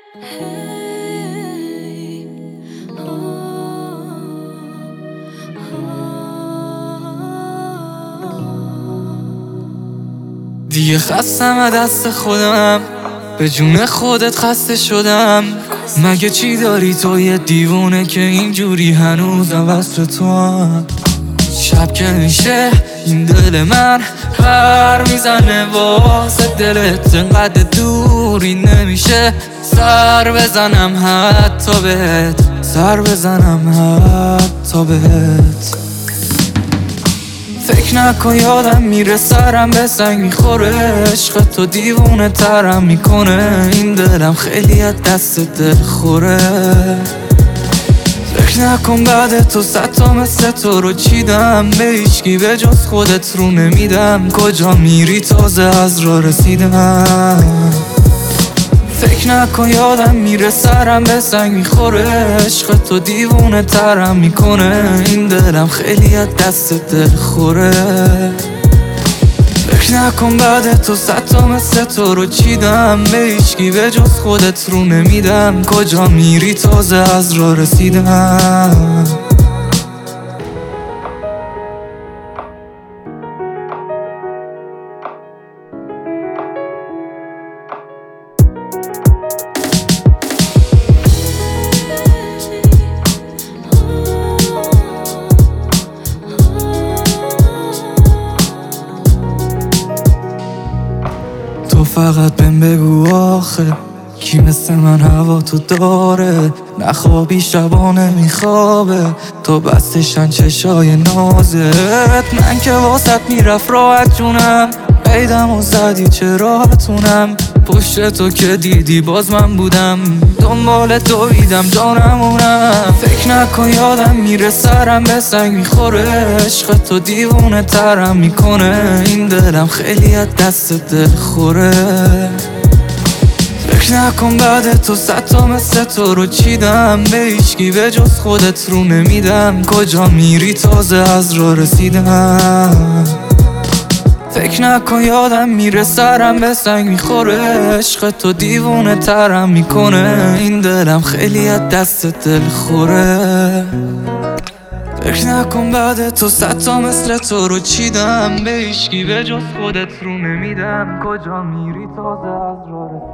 دیگه خستم از دست خودم، به جون خودت خسته شدم. مگه چی داری تو یه دیوونه که اینجوری هنوزم وصل تو هم؟ شب که میشه این دل من پر میزنه واسه دلت، انقدر دوری نمیشه سر بزنم حتی بهت، سر بزنم حتی بهت. فکر نکن یادم میره سرم به سنگ میخوره، عشق تو دیوونه ترم میکنه، این دلم خیلی از دست دل خوره. فکر نکن بعد تو صد تا مثل تو رو چیدم، به هیچکی به جز خودت رو نمیدم، کجا میری تازه از راه رسیدم. فکر نکن یادم میره سرم به سنگ میخوره، عشق تو دیوونه ترم میکنه، این دلم خیلی از دست دل خوره. فکر نکن بعد تو صد تا مثل تو رو چیدم، به هیچکی به جز خودت رو نمیدم، کجا میری تازه از راه رسیدم. تو فقط بهم بگو آخه کی مثل من هوا تو داره، نخوابی شبانه میخوابه تو بستشن چشای نازت. من که واسط میرفت راحت جونم، قیدم و زدی چه راحتونم، پشت تو که دیدی باز من بودم، دنبال دویدم جانمونم. فکر نکن یادم میره سرم به سنگ میخوره، عشق تو دیوونه ترم میکنه، این دلم خیلی از دست دل خوره. فکر نکن بعد تو صد تا مثل تو رو چیدم، به هیچکی به جز خودت رو نمیدم، کجا میری تازه از راه رسیدم. فکر نکن یادم میره سرم به سنگ میخوره، عشق تو دیوونه ترم میکنه، این دلم خیلی از دست دل خوره. فکر نکن بعد تو صد تا مثل تو رو چیدم، به هیچکی به جز خودت رو نمیدم، کجا میری تازه از راه